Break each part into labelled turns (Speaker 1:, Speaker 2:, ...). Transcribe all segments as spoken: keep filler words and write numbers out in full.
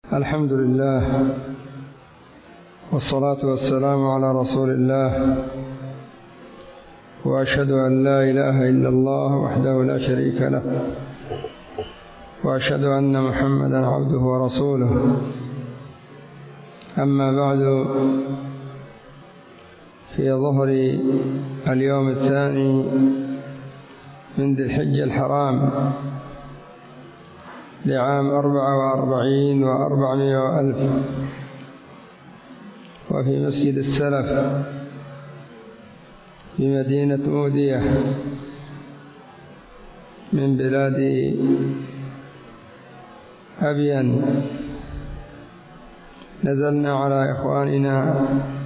Speaker 1: الحمد لله والصلاة والسلام على رسول الله، وأشهد أن لا إله إلا الله وحده لا شريك له، وأشهد أن محمدا عبده ورسوله. أما بعد، في ظهر اليوم الثاني من ذي الحجة الحرام لعام أربعة وأربعين وأربعمائة وألف، وفي مسجد السلف بمدينة مودية من بلاد أبين، نزلنا على إخواننا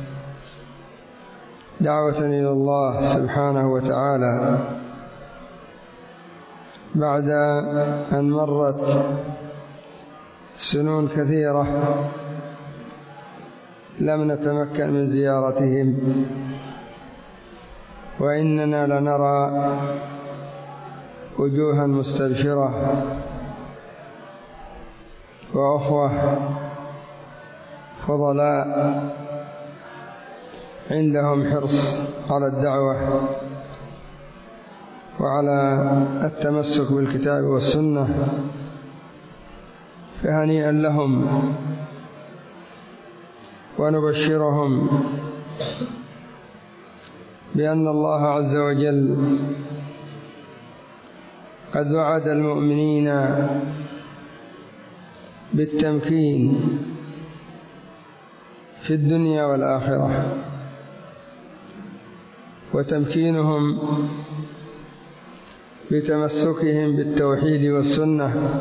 Speaker 1: دعوة إلى الله سبحانه وتعالى بعد أن مرت سنون كثيرة لم نتمكن من زيارتهم، وإننا لنرى وجوها مستبشرة وأخوة فضلاء عندهم حرص على الدعوة وعلى التمسك بالكتاب والسنة، فهنيئا لهم، ونبشرهم بأن الله عز وجل قد وعد المؤمنين بالتمكين في الدنيا والآخرة، وتمكينهم بتمسكهم بالتوحيد والسنة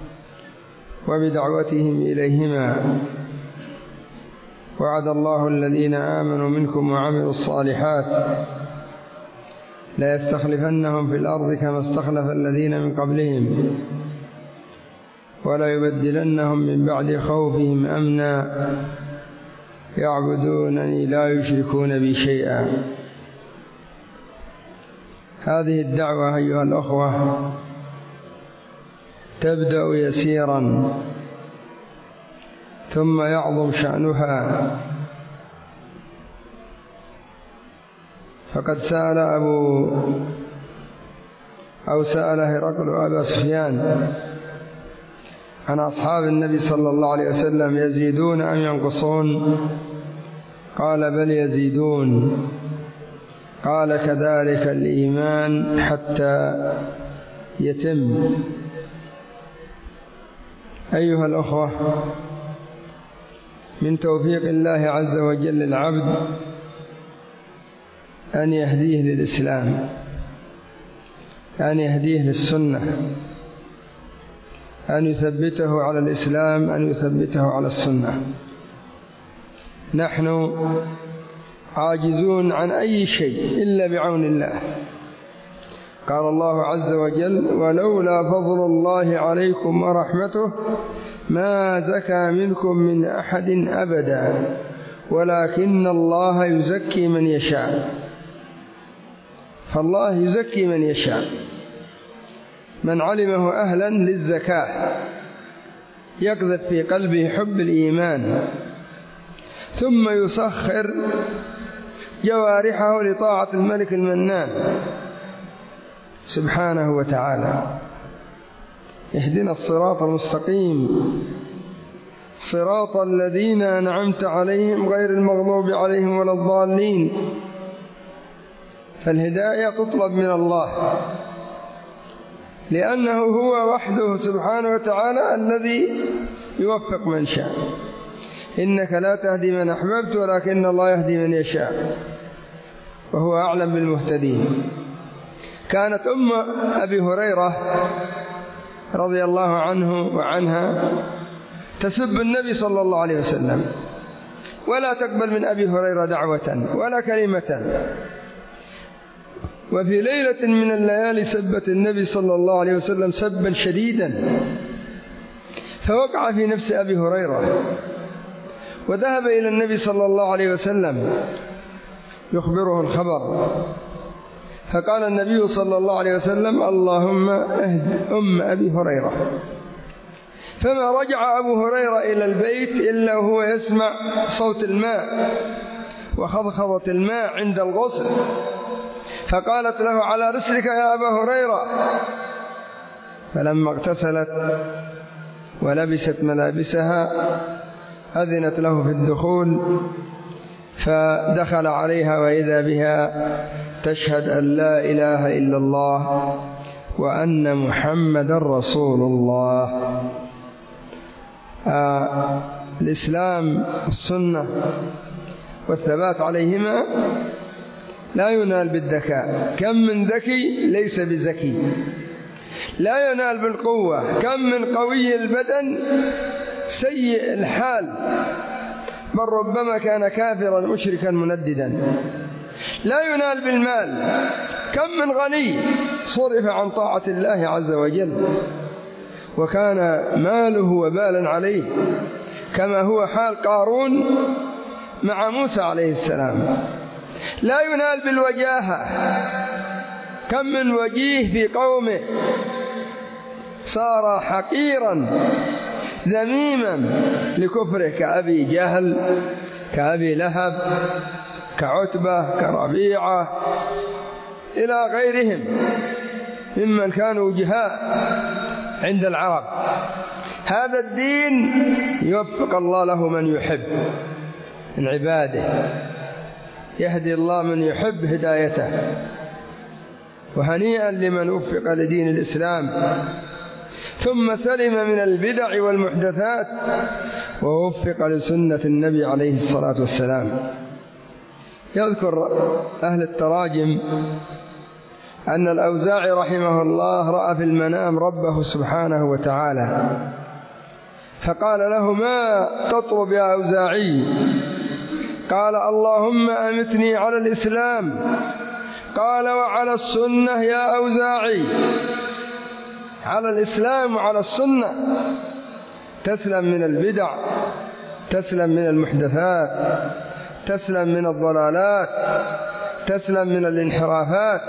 Speaker 1: وبدعوتهم إليهما. وعد الله الذين آمنوا منكم وعملوا الصالحات لا يستخلفنهم في الأرض كما استخلف الذين من قبلهم ولا يبدلنهم من بعد خوفهم أمنا يعبدونني لا يشركون بي شيئا. هذه الدعوة أيها الأخوة تبدأ يسيرا ثم يعظم شأنها. فقد سأل أبو أو سأل هرقل أبا سفيان عن أصحاب النبي صلى الله عليه وسلم: يزيدون أم ينقصون؟ قال: بل يزيدون. قال: كذلك الإيمان حتى يتم. أيها الأخوة، من توفيق الله عز وجل للعبد أن يهديه للإسلام، أن يهديه للسنة، أن يثبته على الإسلام، أن يثبته على السنة. نحن عاجزون عن أي شيء إلا بعون الله. قال الله عز وجل: ولولا فضل الله عليكم ورحمته ما زكى منكم من أحد أبدا ولكن الله يزكي من يشاء. فالله يزكي من يشاء، من علمه أهلا للزكاة يقذف في قلبه حب الإيمان، ثم يسخر جوارحه لطاعة الملك المنان سبحانه وتعالى. اهدنا الصراط المستقيم صراط الذين أنعمت عليهم غير المغضوب عليهم ولا الضالين. فالهداية تطلب من الله، لأنه هو وحده سبحانه وتعالى الذي يوفق من شاء. إنك لا تهدي من أحببت ولكن الله يهدي من يشاء، وهو أعلم بالمهتدين. كانت أم أبي هريرة رضي الله عنه وعنها تسب النبي صلى الله عليه وسلم، ولا تقبل من أبي هريرة دعوة ولا كلمة. وفي ليلة من الليالي سبت النبي صلى الله عليه وسلم سبا شديدا، فوقع في نفس أبي هريرة، وذهب إلى النبي صلى الله عليه وسلم يخبره الخبر، فقال النبي صلى الله عليه وسلم: اللهم اهد أم أبي هريرة. فما رجع أبو هريرة إلى البيت إلا وهو يسمع صوت الماء وخضخضة الماء عند الغسل، فقالت له: على رسلك يا أبا هريرة. فلما اغتسلت ولبست ملابسها أذنت له في الدخول، فدخل عليها وإذا بها تشهد أن لا إله إلا الله وأن محمدا رسول الله. آه الإسلام والسنة والثبات عليهما لا ينال بالذكاء، كم من ذكي ليس بذكي، لا ينال بالقوة، كم من قوي البدن سيء الحال، بل ربما كان كافرا مشركا منددا. لا ينال بالمال، كم من غني صرف عن طاعة الله عز وجل وكان ماله وبالا عليه، كما هو حال قارون مع موسى عليه السلام. لا ينال بالوجاهة، كم من وجيه في قومه صار حقيرا ذميما لكفره، كأبي جهل، كأبي لهب، كعتبة، كربيعة، إلى غيرهم ممن كانوا وجهاء عند العرب. هذا الدين يوفق الله له من يحب من عباده، يهدي الله من يحب هدايته، وهنيئا لمن وفق لدين الإسلام ثم سلم من البدع والمحدثات ووفق لسنة النبي عليه الصلاة والسلام. يذكر أهل التراجم أن الأوزاعي رحمه الله رأى في المنام ربه سبحانه وتعالى فقال له: ما تطلب يا أوزاعي؟ قال: اللهم أمتني على الإسلام. قال: وعلى السنة يا أوزاعي؟ على الإسلام وعلى السنة، تسلم من البدع، تسلم من المحدثات، تسلم من الضلالات، تسلم من الانحرافات.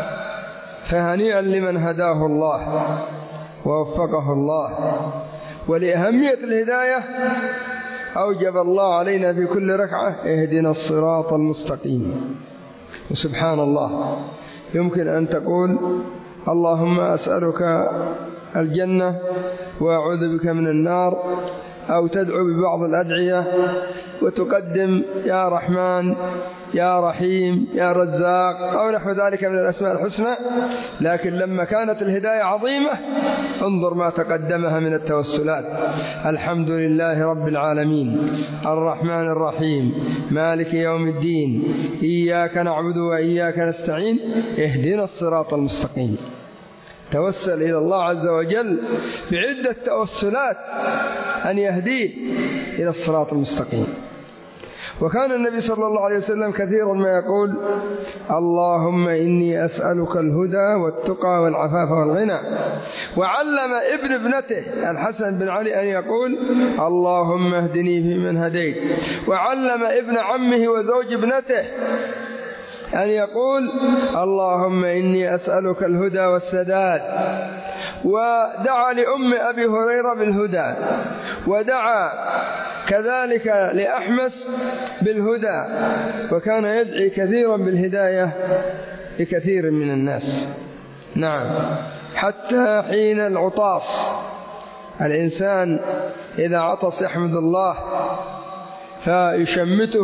Speaker 1: فهنيئا لمن هداه الله ووفقه الله. ولأهمية الهداية أوجب الله علينا في كل ركعة: اهدنا الصراط المستقيم. وسبحان الله، يمكن أن تقول: اللهم أسألك الجنة وأعوذ بك من النار، أو تدعو ببعض الأدعية وتقدم يا رحمن يا رحيم يا رزاق أو نحو ذلك من الأسماء الحسنى. لكن لما كانت الهداية عظيمة انظر ما تقدمها من التوسلات: الحمد لله رب العالمين، الرحمن الرحيم، مالك يوم الدين، إياك نعبد وإياك نستعين، اهدنا الصراط المستقيم. توسل إلى الله عز وجل بعدة توسلات أن يهديه إلى الصراط المستقيم. وكان النبي صلى الله عليه وسلم كثيرا ما يقول: اللهم إني أسألك الهدى والتقى والعفاف والغنى. وعلم ابن ابنته الحسن بن علي أن يقول: اللهم اهدني فيمن هديت. وعلم ابن عمه وزوج ابنته أن يقول: اللهم إني أسألك الهدى والسداد. ودعا لأم أبي هريرة بالهدى، ودعا كذلك لأحمس بالهدى، وكان يدعي كثيرا بالهداية لكثير من الناس. نعم، حتى حين العطاس الإنسان إذا عطس يحمد الله فيشمته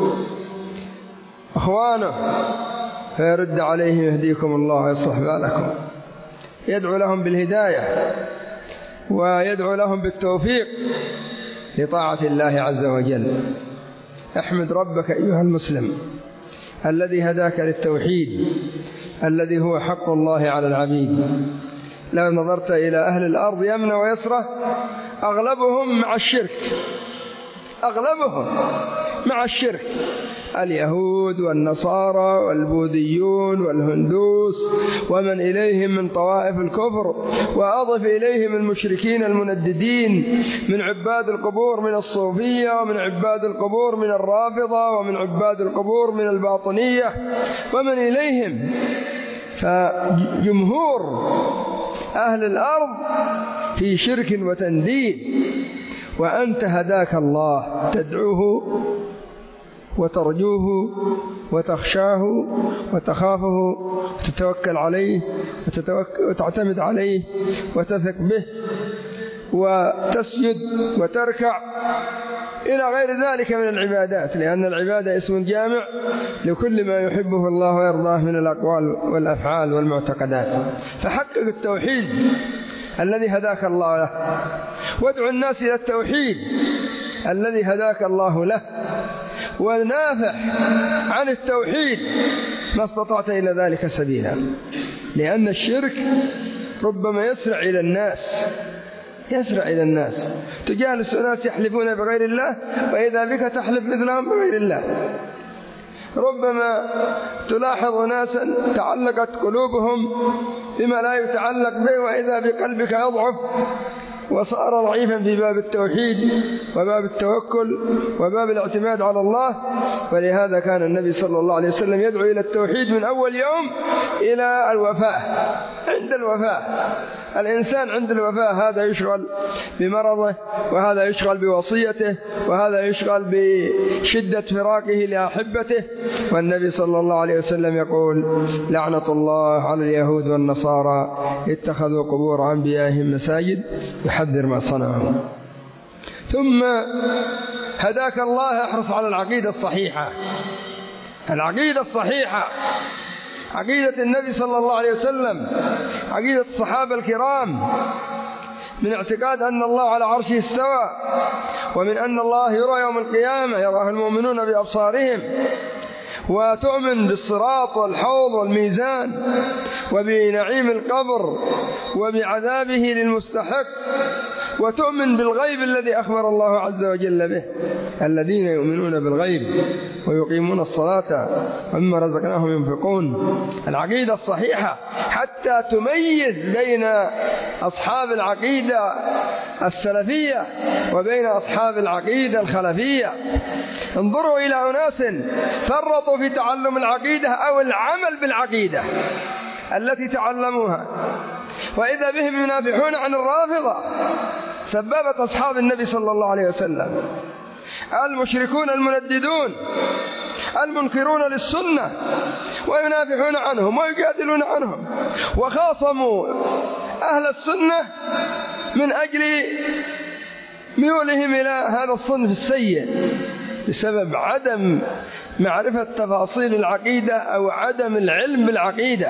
Speaker 1: أخوانه فيرد عليهم: يهديكم الله ويصلح بالكم. يدعو لهم بالهداية ويدعو لهم بالتوفيق لطاعة الله عز وجل. احمد ربك أيها المسلم الذي هداك للتوحيد الذي هو حق الله على العبيد. لو نظرت إلى أهل الأرض يمنى ويسرى أغلبهم مع الشرك، أغلبهم مع الشرك، اليهود والنصارى والبوذيون والهندوس ومن إليهم من طوائف الكفر، وأضف إليهم المشركين المنددين من عباد القبور من الصوفية، ومن عباد القبور من الرافضة، ومن عباد القبور من الباطنية ومن إليهم. فجمهور أهل الأرض في شرك وتنديد، وأنت هداك الله تدعوه وترجوه وتخشاه وتخافه وتتوكل عليه وتعتمد عليه وتثق به وتسجد وتركع إلى غير ذلك من العبادات، لأن العبادة اسم جامع لكل ما يحبه الله ويرضاه من الأقوال والأفعال والمعتقدات. فحقق التوحيد الذي هداك الله له، وادعو الناس إلى التوحيد الذي هداك الله له، ونافح عن التوحيد ما استطعت إلى ذلك سبيلا، لأن الشرك ربما يسرع إلى الناس يسرع إلى الناس تجالس أناس يحلفون بغير الله وإذا بك تحلف مثلهم بغير الله. ربما تلاحظ ناسا تعلقت قلوبهم بما لا يتعلق به وإذا بقلبك يضعف وصار ضعيفا في باب التوحيد وباب التوكل وباب الاعتماد على الله. ولهذا كان النبي صلى الله عليه وسلم يدعو إلى التوحيد من أول يوم إلى الوفاة. عند الوفاة الإنسان عند الوفاة هذا يشغل بمرضه، وهذا يشغل بوصيته، وهذا يشغل بشدة فراقه لأحبته. والنبي صلى الله عليه وسلم يقول: لعنة الله على اليهود والنصارى اتخذوا قبور أنبيائهم مساجد، يحذر ما صنعوا. ثم هداك الله، احرص على العقيدة الصحيحة. العقيدة الصحيحة عقيدة النبي صلى الله عليه وسلم، عقيدة الصحابة الكرام، من اعتقاد أن الله على عرشه استوى، ومن أن الله يرى يوم القيامة، يراه المؤمنون بأبصارهم، وتؤمن بالصراط والحوض والميزان وبنعيم القبر وبعذابه للمستحق، وتؤمن بالغيب الذي أخبر الله عز وجل به: الذين يؤمنون بالغيب ويقيمون الصلاة ومما رزقناهم ينفقون. العقيدة الصحيحة حتى تميز بين أصحاب العقيدة السلفية وبين أصحاب العقيدة الخلفية. انظروا إلى أناس فرطوا في تعلم العقيدة أو العمل بالعقيدة التي تعلموها، وإذا بهم ينافحون عن الرافضة سبابة أصحاب النبي صلى الله عليه وسلم، المشركون المنددون المنكرون للسنة، وينافحون عنهم ويجادلون عنهم، وخاصموا أهل السنة من أجل ميولهم إلى هذا الصنف السيء بسبب عدم معرفة تفاصيل العقيدة أو عدم العلم بالعقيدة.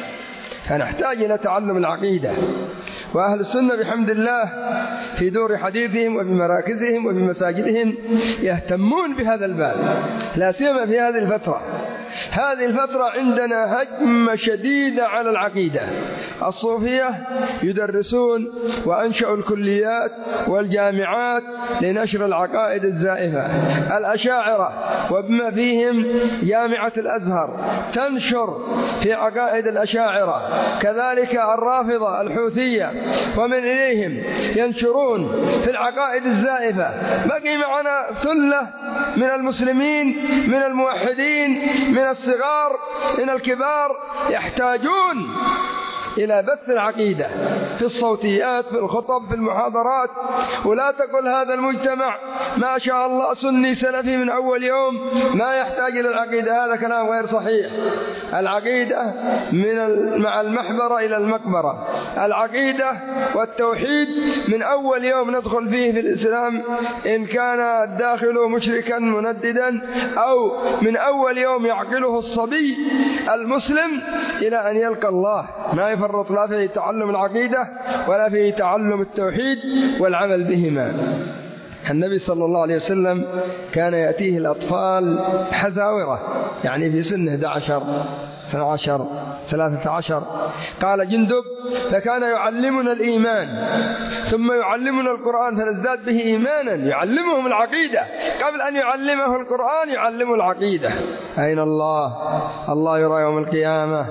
Speaker 1: فنحتاج إلى تعلم العقيدة. وأهل السنة بحمد الله في دور حديثهم وبمراكزهم وبمساجدهم يهتمون بهذا الباب، لا سيما في هذه الفترة. هذه الفترة عندنا هجمة شديدة على العقيدة. الصوفية يدرسون وأنشأوا الكليات والجامعات لنشر العقائد الزائفة. الأشاعرة وبما فيهم جامعة الأزهر تنشر في عقائد الأشاعرة، كذلك الرافضة الحوثية ومن إليهم ينشرون في العقائد الزائفة. بقي معنا ثلة من المسلمين، من الموحدين، من الصغار، من الكبار، يحتاجون إلى بث العقيدة في الصوتيات، في الخطب، في المحاضرات. ولا تقل هذا المجتمع ما شاء الله سني سلفي من أول يوم ما يحتاج إلى العقيدة، هذا كلام غير صحيح. العقيدة من مع المحبرة إلى المقبرة. العقيدة والتوحيد من أول يوم ندخل فيه في الإسلام، إن كان الداخل مشركا منددا، أو من أول يوم يعقله الصبي المسلم إلى أن يلقى الله، ما يفرط لا في تعلم العقيدة ولا في تعلم التوحيد والعمل بهما. النبي صلى الله عليه وسلم كان يأتيه الأطفال حزاورة، يعني في سن إحدى عشر اثنا عشر ثلاثة عشر. قال جندب: فكان يعلمنا الإيمان ثم يعلمنا القرآن فنزداد به إيمانا. يعلمهم العقيدة قبل أن يعلمه القرآن، يعلم العقيدة. أين الله؟ الله يرى يوم القيامة.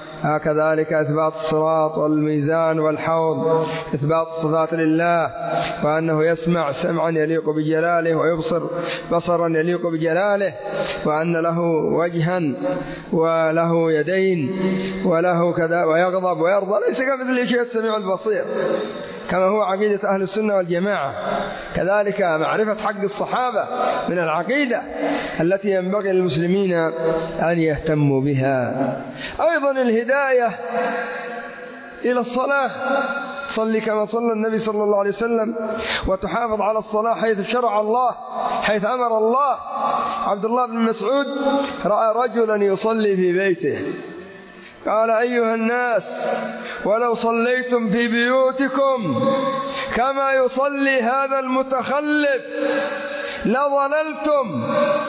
Speaker 1: كذلك إثبات الصراط والميزان والحوض، إثبات الصفات لله، وأنه يسمع سمعا يليق بجلاله ويبصر بصرا يليق بجلاله، وأن له وجها وله يدين وله كذا، ويغضب ويرضى، ليس كمثله شيء السميع البصير. كما هو عقيدة أهل السنة والجماعة. كذلك معرفة حق الصحابة من العقيدة التي ينبغي للمسلمين أن يهتموا بها. أيضا الهداية إلى الصلاة، صلي كما صلى النبي صلى الله عليه وسلم، وتحافظ على الصلاة حيث شرع الله، حيث أمر الله. عبد الله بن مسعود رأى رجلا يصلي في بيته، قال: أيها الناس، ولو صليتم في بيوتكم كما يصلي هذا المتخلف لضللتم،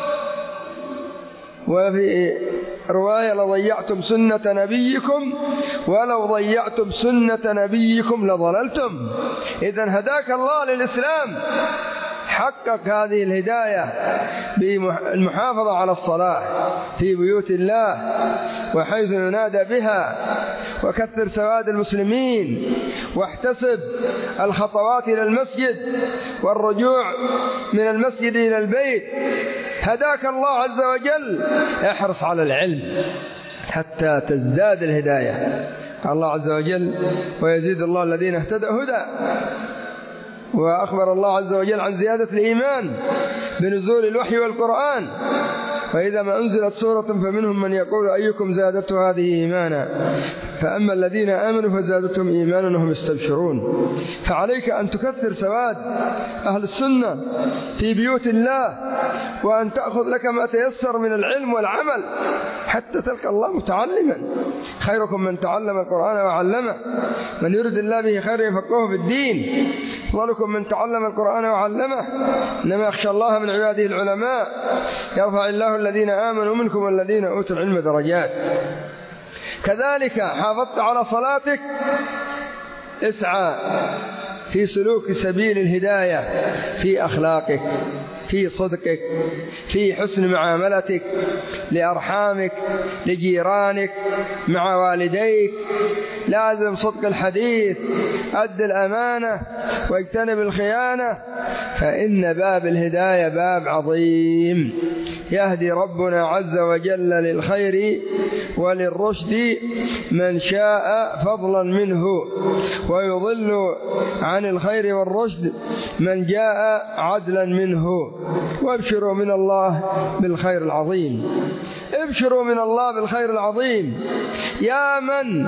Speaker 1: وفي رواية: لضيعتم سنة نبيكم، ولو ضيعتم سنة نبيكم لضللتم. إذن هداك الله للإسلام، حقق هذه الهداية بالمحافظة على الصلاة في بيوت الله وحيث ينادى بها، وكثر سواد المسلمين، واحتسب الخطوات إلى المسجد والرجوع من المسجد إلى البيت. هداك الله عز وجل، احرص على العلم حتى تزداد الهداية. قال الله عز وجل: ويزيد الله الذين اهتدوا هدى. وأخبر الله عز وجل عن زيادة الإيمان بنزول الوحي والقرآن: فإذا ما أنزلت سورة فمنهم من يقول أيكم زادته هذه إيمانا، فأما الذين آمنوا فزادتهم إيمانا وهم يستبشرون. فعليك أن تكثر سواد أهل السنة في بيوت الله، وأن تأخذ لك ما تيسر من العلم والعمل حتى تلقى الله متعلما. خيركم من تعلم القرآن وعلمه، من يرد الله به خير يفقهه في الدين. أفضلكم من تعلم القرآن وعلمه، إنما يخشى الله من عباده العلماء، يرفع الله الذين آمنوا منكم والذين أوتوا العلم درجات. كذلك حافظت على صلاتك، اسعى في سلوك سبيل الهداية في أخلاقك، في صدقك، في حسن معاملتك لأرحامك، لجيرانك، مع والديك. لازم صدق الحديث، أد الأمانة، واجتنب الخيانة، فإن باب الهداية باب عظيم. يهدي ربنا عز وجل للخير وللرشد من شاء فضلا منه، ويضل عن الخير والرشد من جاء عدلا منه. وابشروا من الله بالخير العظيم، ابشروا من الله بالخير العظيم يا من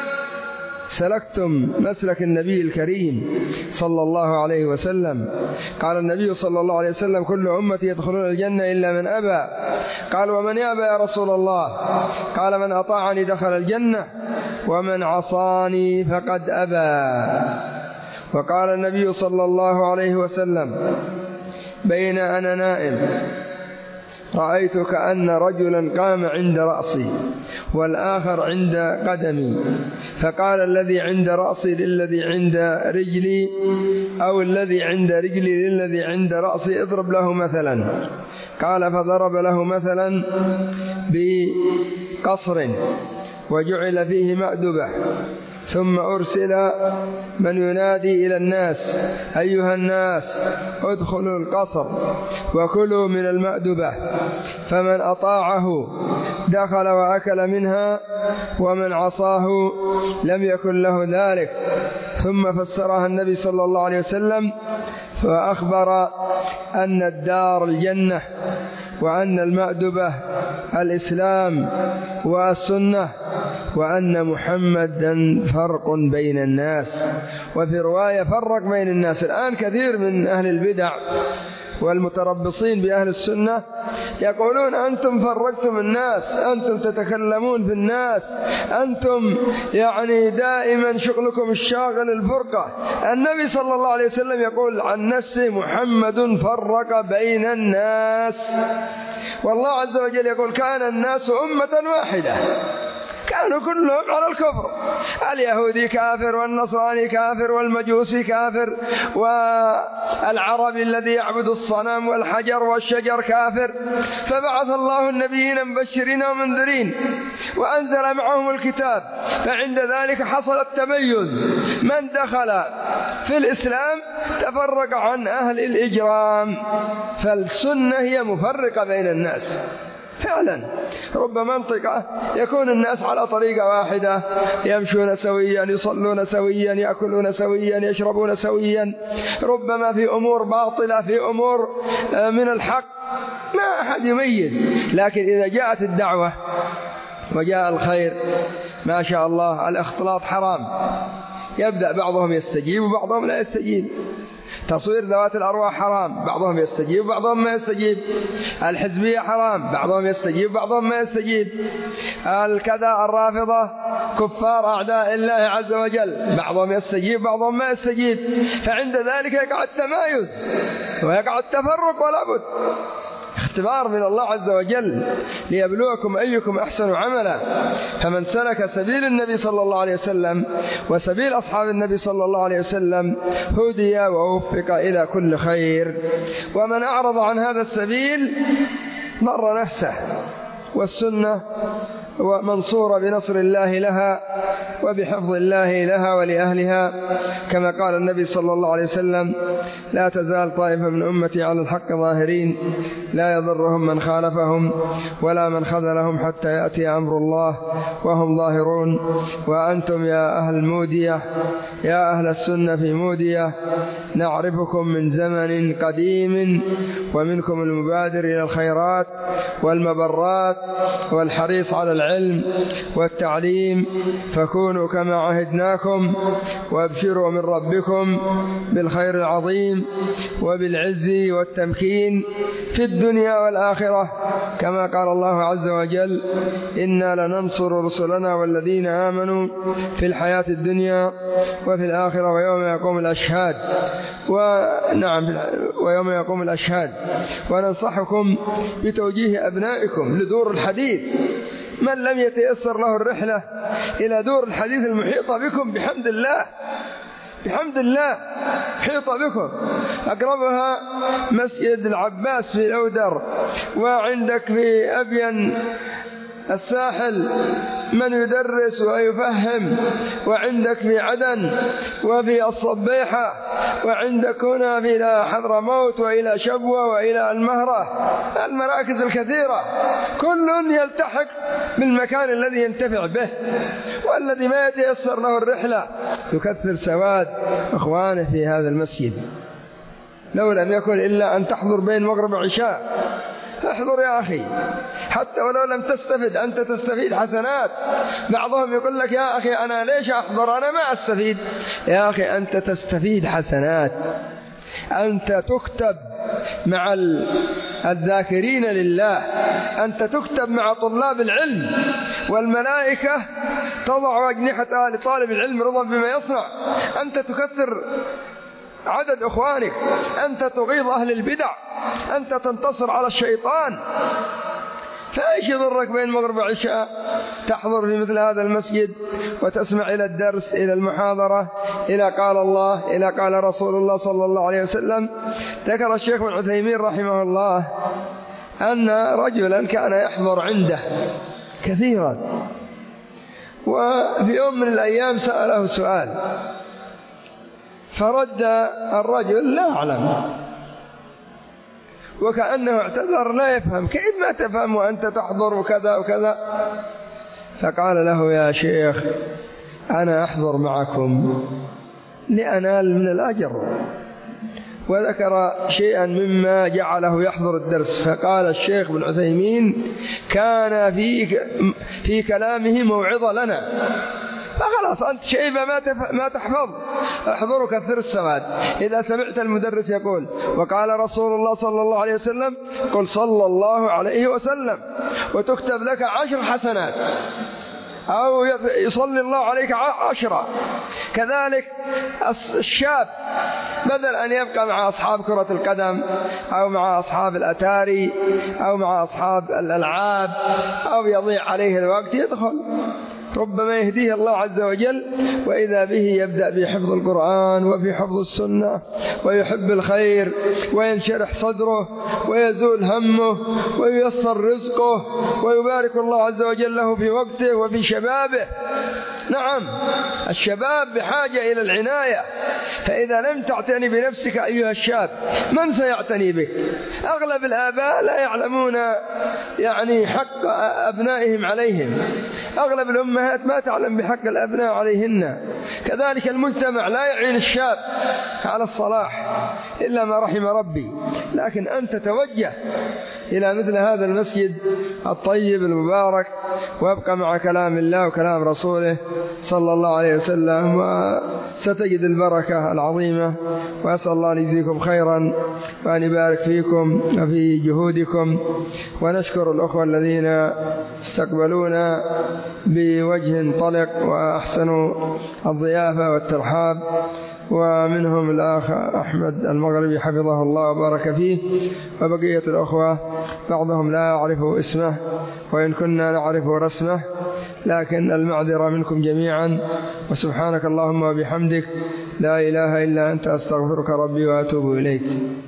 Speaker 1: سلكتم مسلك النبي الكريم صلى الله عليه وسلم. قال النبي صلى الله عليه وسلم: كل أمتي يدخلون الجنة إلا من أبى. قال: ومن يأبى يا رسول الله؟ قال: من أطاعني دخل الجنة، ومن عصاني فقد أبى. وقال النبي صلى الله عليه وسلم: بين أنا نائم رأيت كأن رجلا قام عند رأسي والآخر عند قدمي، فقال الذي عند رأسي للذي عند رجلي، أو الذي عند رجلي للذي عند رأسي، اضرب له مثلا. قال: فضرب له مثلا بقصر وجعل فيه مأدبة، ثم أرسل من ينادي إلى الناس: أيها الناس، ادخلوا القصر وكلوا من المأدبة، فمن أطاعه دخل وأكل منها، ومن عصاه لم يكن له ذلك. ثم فسرها النبي صلى الله عليه وسلم فأخبر أن الدار الجنة، وأن المأدبة الإسلام والسنة، وأن محمدا فرق بين الناس. وفي رواية: فرق بين الناس. الآن كثير من أهل البدع والمتربصين بأهل السنة يقولون: أنتم فرقتم الناس، أنتم تتكلمون في الناس، أنتم يعني دائما شغلكم الشاغل الفرقة. النبي صلى الله عليه وسلم يقول عن نفسه: محمد فرق بين الناس. والله عز وجل يقول: كان الناس أمة واحدة، كانوا كلهم على الكفر، اليهودي كافر، والنصراني كافر، والمجوسي كافر، والعربي الذي يعبد الصنم والحجر والشجر كافر. فبعث الله النبيين مبشرين ومنذرين، وأنزل معهم الكتاب، فعند ذلك حصل التميز. من دخل في الإسلام تفرق عن أهل الإجرام. فالسنة هي مفرقة بين الناس، فعلا رب منطقة يكون الناس على طريقة واحدة، يمشون سويا، يصلون سويا، يأكلون سويا، يشربون سويا، ربما في أمور باطلة، في أمور من الحق ما أحد يميز. لكن إذا جاءت الدعوة وجاء الخير ما شاء الله الاختلاط حرام، يبدأ بعضهم يستجيب وبعضهم لا يستجيب. تصوير ذوات الأرواح حرام، بعضهم يستجيب وبعضهم ما يستجيب. الحزبية حرام، بعضهم يستجيب وبعضهم ما يستجيب. الكذا الرافضة كفار أعداء الله عز وجل، بعضهم يستجيب بعضهم ما يستجيب. فعند ذلك يقع التمايز ويقع التفرق، ولا بد اختبار من الله عز وجل ليبلوكم أيكم أحسن عملا. فمن سلك سبيل النبي صلى الله عليه وسلم وسبيل أصحاب النبي صلى الله عليه وسلم هدي ووفق إلى كل خير، ومن أعرض عن هذا السبيل ضر نفسه. والسنة ومنصورة بنصر الله لها وبحفظ الله لها ولأهلها، كما قال النبي صلى الله عليه وسلم: لا تزال طائفة من أمتي على الحق ظاهرين لا يضرهم من خالفهم ولا من خذلهم حتى يأتي أمر الله وهم ظاهرون. وأنتم يا أهل مودية، يا أهل السنة في مودية، نعرفكم من زمن قديم، ومنكم المبادر إلى الخيرات والمبرات والحريص على العلم والتعليم، فكونوا كما عهدناكم، وابشروا من ربكم بالخير العظيم وبالعز والتمكين في الدنيا والآخرة، كما قال الله عز وجل: إنا لننصر رسلنا والذين آمنوا في الحياة الدنيا وفي الآخرة ويوم يقوم الأشهاد. ونعم ويوم يقوم الأشهاد. وننصحكم بتوجيه أبنائكم لدور الحديث. من لم يتيسر له الرحلة إلى دور الحديث المحيطة بكم بحمد الله بحمد الله حيط بكم، أقربها مسجد العباس في الأودر، وعندك في أبين الساحل من يدرس ويفهم، وعندك في عدن وفي الصبيحة، وعندك هنا في حضرموت وإلى شبوة وإلى المهرة، المراكز الكثيرة، كل يلتحق بالمكان الذي ينتفع به. والذي ما يتيسر له الرحلة يكثر سواد إخوانه في هذا المسجد، لو لم يكن إلا أن تحضر بين مغرب وعشاء. احضر يا أخي، حتى ولو لم تستفد أنت تستفيد حسنات. بعضهم يقول لك: يا أخي أنا ليش أحضر، أنا ما أستفيد. يا أخي أنت تستفيد حسنات، أنت تكتب مع الذاكرين لله، أنت تكتب مع طلاب العلم، والملائكة تضع أجنحتها لطالب العلم رضا بما يصنع. أنت تكثر عدد أخوانك، أنت تغيظ أهل البدع، أنت تنتصر على الشيطان. فإيش يضرك بين مغرب وعشاء تحضر في مثل هذا المسجد وتسمع إلى الدرس، إلى المحاضرة، إلى قال الله، إلى قال رسول الله صلى الله عليه وسلم. ذكر الشيخ ابن عثيمين رحمه الله أن رجلا كان يحضر عنده كثيرا، وفي يوم من الأيام سأله سؤال، فرد الرجل: لا أعلم، وكأنه اعتذر لا يفهم. كيف ما تفهم وأنت تحضر وكذا وكذا؟ فقال له: يا شيخ أنا أحضر معكم لأنال من الأجر. وذكر شيئا مما جعله يحضر الدرس، فقال الشيخ ابن عثيمين: كان في في كلامه موعظة لنا. فخلاص أنت شيبة ما ما تحفظ، احضر كثر السواد. إذا سمعت المدرس يقول: وقال رسول الله صلى الله عليه وسلم، قل صلى الله عليه وسلم، وتكتب لك عشر حسنات، أو يصلي الله عليك عشرة. كذلك الشاب بدل أن يبقى مع أصحاب كرة القدم أو مع أصحاب الأتاري أو مع أصحاب الألعاب أو يضيع عليه الوقت، يدخل ربما يهديه الله عز وجل، وإذا به يبدأ بحفظ القرآن وفي حفظ السنة، ويحب الخير وينشرح صدره ويزول همه وييسر رزقه، ويبارك الله عز وجل له في وقته وفي شبابه. نعم، الشباب بحاجة إلى العناية، فإذا لم تعتني بنفسك أيها الشاب من سيعتني بك؟ أغلب الآباء لا يعلمون يعني حق أبنائهم عليهم، أغلب الأمهات ما تعلم بحق الأبناء عليهن، كذلك المجتمع لا يعين الشاب على الصلاح إلا ما رحم ربي. لكن أنت توجه إلى مثل هذا المسجد الطيب المبارك وابقى مع كلام الله وكلام رسوله صلى الله عليه وسلم، وستجد البركة العظيمة. وأسأل الله أن يجزيكم خيرا وأن يبارك فيكم وفي جهودكم، ونشكر الأخوة الذين استقبلونا بوجه طلق وأحسنوا الضيافة والترحاب، ومنهم الأخ أحمد المغربي حفظه الله وبارك فيه، وبقية الأخوة بعضهم لا أعرف اسمه وإن كنا نعرف رسمه، لكن المعذرة منكم جميعا. وسبحانك اللهم وبحمدك لا إله إلا أنت أستغفرك ربي وأتوب إليك.